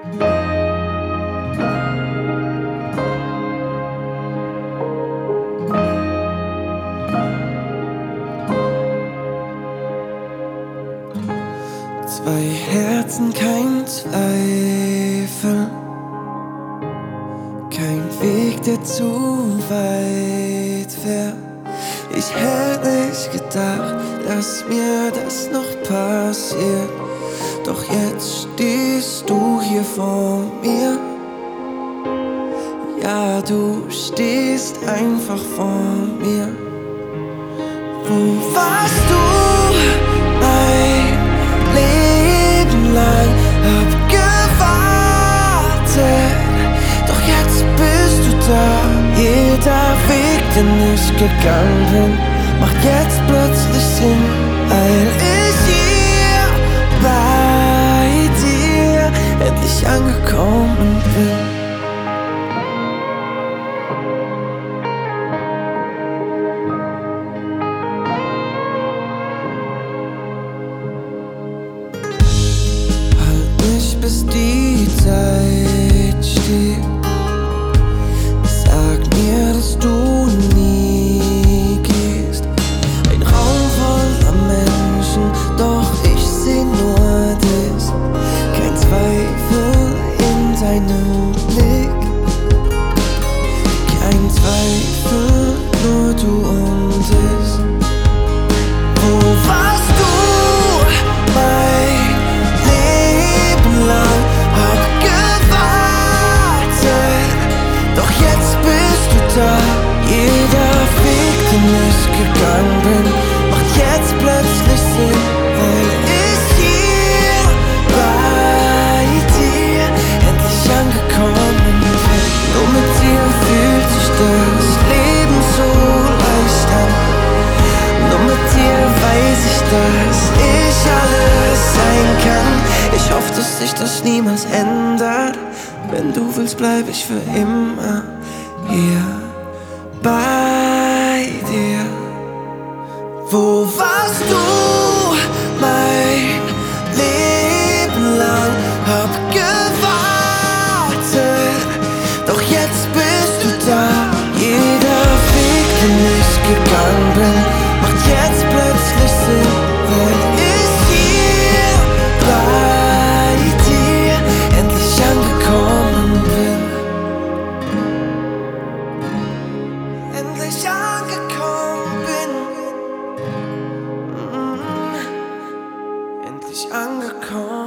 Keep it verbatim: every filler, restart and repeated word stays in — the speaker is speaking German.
Zwei Herzen, kein Zweifel, kein Weg, der zu weit wär. Ich hätte nicht gedacht, dass mir das noch passiert. Doch jetzt stehst du hier vor mir. Ja, du stehst einfach vor mir. Wo warst du mein Leben lang? Hab gewartet, doch jetzt bist du da. Jeder Weg, den ich gegangen bin, macht jetzt plötzlich Sinn, weil ich hier bei dir endlich angekommen bin. Bis die Zeit steht, sag mir, dass du nie gehst. Ein Raum voller Menschen, doch ich seh nur das. Kein Zweifel in deinem Blick, kein Zweifel, nur du und ich. Wo warst du mein Leben lang? Hab gewartet, doch jetzt bist du da. Jeder Weg, den ich gegangen bin, macht jetzt plötzlich Sinn, weil ich hier bei dir endlich angekommen bin. Nur mit dir fühlt sich das Leben so leicht an. Nur mit dir weiß ich, dass ich alles sein kann. Ich hoffe, dass sich das niemals ändert. Wenn du willst, bleib ich für immer hier bei dir. Wo warst du mein Leben lang? Hab gewartet, doch jetzt bist du da. Jeder Weg, den ich gegangen bin, macht jetzt plötzlich Sinn, weil ich hier bei dir endlich angekommen bin. Endlich angekommen bin. Mm, endlich angekommen.